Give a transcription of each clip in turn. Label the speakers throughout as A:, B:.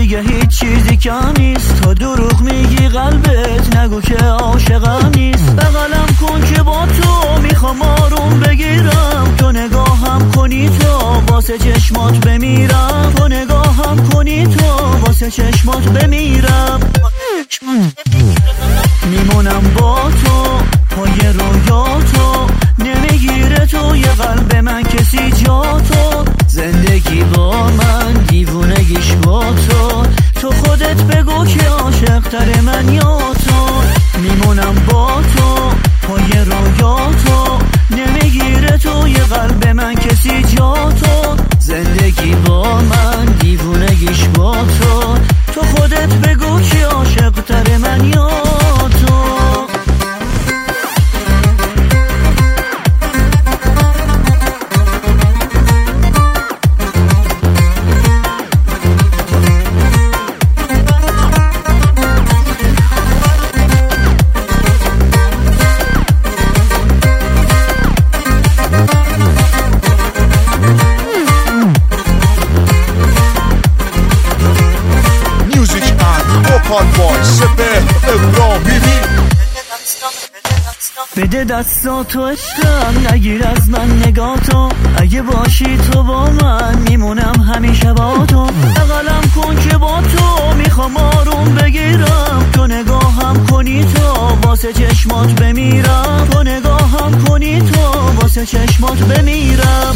A: دیگه هیچ چیزی کم نیست. تو دروغ میگی قلبت، نگو که عاشقم نیست. بغلم کن که با تو میخوام آروم بگیرم. تو نگاهم کنی تو واسه چشمات بمیرم. تو نگاهم کنی تو واسه چشمات بمیرم. میمونم با تو پای رویاتو، نمیگیره توی قلب من کسی جا تو. زندگی با من دیوونگیش با تو. تو خودت بگو که عاشق تر من یا تو. میمونم با تو پای رویاتو، نمیگیره توی قلب من کسی جا تو. زندگی با من دیوونگیش با تو. تو خودت بگو که عاشق تر من یا تو. بده دستاتو عشقم، نگیر از من نگاتو. اگه باشی تو با من میمونم همیشه با تو. بغلم کن که با تو میخوام آروم بگیرم. تو نگاهم کنی تو واسه چشمات بمیرم. تو نگاهم کنی تو واسه چشمات بمیرم.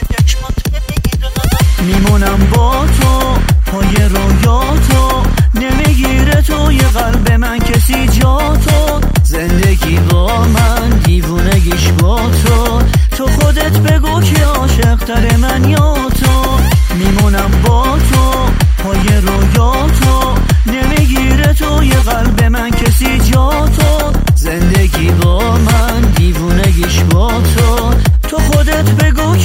A: میمونم با تو پای رویاتو، نمیگیره توی قلب من کسی جا تو. زندگی با من دیوونگیش با تو. تو خودت بگو که عاشق تر من یا تو. میمونم با تو پای رویاتو، نمیگیره توی قلب من کسی جا تو. زندگی با من دیوونگیش با تو. تو خودت بگو